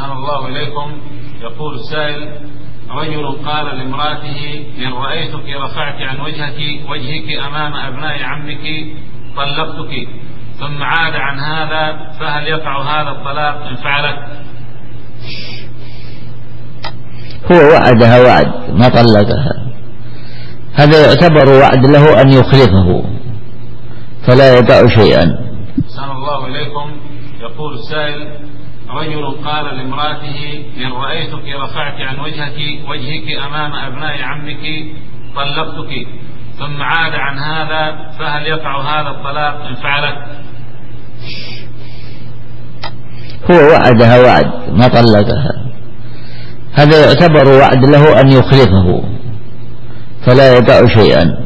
أحسن الله إليكم. يقول السائل: رجل قال لامرأته: إن رأيتك رفعت عن وجهك أمام أبناء عمك طلقتك، ثم عاد عن هذا، فهل يقع هذا الطلاق إن فعلت؟ هو وعدها وعد ما طلقها، هذا يعتبر وعد له أن يخلفه فلا يقع شيئا. أحسن الله إليكم. يقول السائل: رجل قال لامرأته: إن رأيتك رفعت عن وجهك أمام أبناء عمك طلقتك، ثم عاد عن هذا، فهل يقع هذا الطلاق إن فعلت؟ هو وعدها وعد ما طلقها، هذا يعتبر وعد له أن يخلفه فلا يقع شيئا.